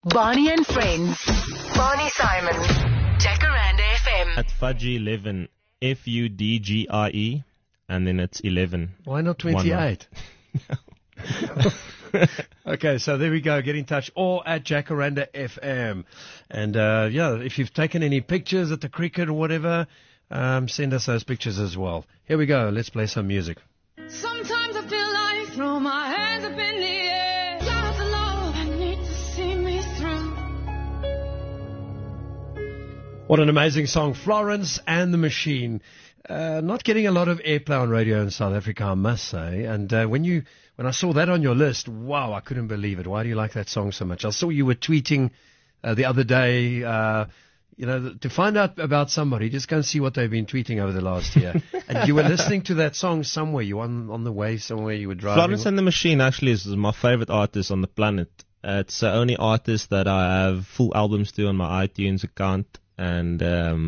Barney and Friends. Barney Simon. Jacaranda FM. At Fudgy 11. Fudgre. And then it's 11. Why not 28? Okay, so there we go. Get in touch. Or at Jacaranda FM. And, if you've taken any pictures at the cricket or whatever, send us those pictures as well. Here we go. Let's play some music. Sometimes I feel like throw my hands up in the air. God alone, I need to see me through. What an amazing song. Florence and the Machine. Not getting a lot of airplay on radio in South Africa, I must say. And when I saw that on your list, wow, I couldn't believe it. Why do you like that song so much? I saw you were tweeting the other day, to find out about somebody, just go and see what they've been tweeting over the last year. And you were listening to that song somewhere. You were on the way somewhere, you were driving. Florence and the Machine actually is my favorite artist on the planet. It's the only artist that I have full albums to on my iTunes account. And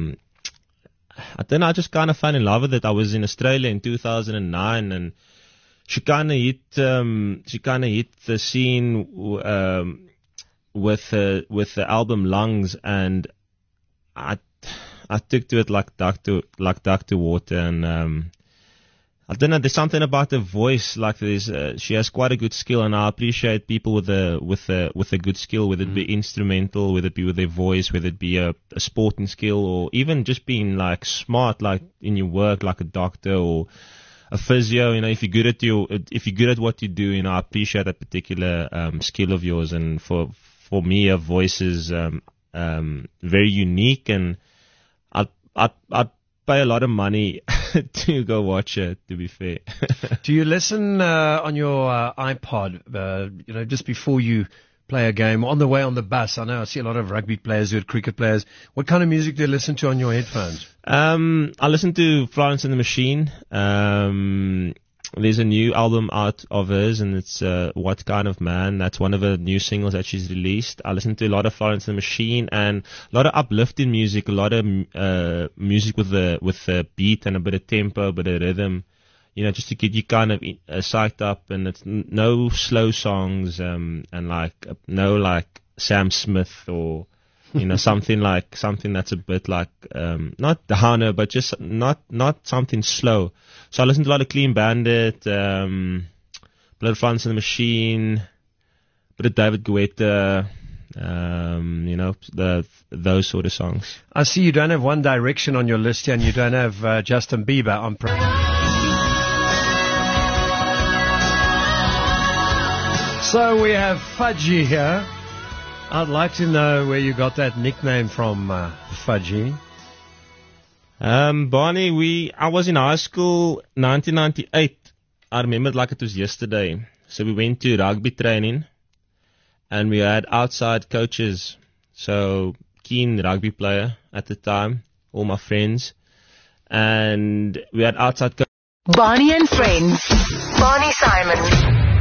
I don't know, I just kind of fell in love with it. I was in Australia in 2009, and she kind of hit the scene with the album Lungs, and I took to it like duck to water. And I don't know, there's something about her voice, like she has quite a good skill, and I appreciate people with a good skill, whether it be instrumental, whether it be with their voice, whether it be a sporting skill, or even just being like smart, like in your work, like a doctor or a physio. If you're good at what you do, I appreciate that particular skill of yours. And for me, her voice is very unique, and I'd pay a lot of money to go watch it, to be fair. Do you listen on your iPod, just before you play a game, on the way on the bus? I know I see a lot of rugby players, good cricket players. What kind of music do you listen to on your headphones? I listen to Florence and the Machine. There's a new album out of hers, and it's What Kind of Man. That's one of the new singles that she's released. I listen to a lot of Florence and the Machine, and a lot of uplifting music, a lot of music with the beat and a bit of tempo, a bit of rhythm, just to get you kind of psyched up. And it's no slow songs, and no Sam Smith or something that's a bit like not Dahana, but just not something slow. So I listen to a lot of Clean Bandit, Blood Florence and the Machine, a bit of David Guetta, those sort of songs. I see you don't have One Direction on your list here, and you don't have Justin Bieber on. So we have Fudgy here. I'd like to know where you got that nickname from, Fudgy. Barney, I was in high school, 1998. I remember it like it was yesterday. So we went to rugby training, and we had outside coaches. So, keen rugby player at the time, all my friends. And we had outside coaches. Barney and Friends. Barney Simon.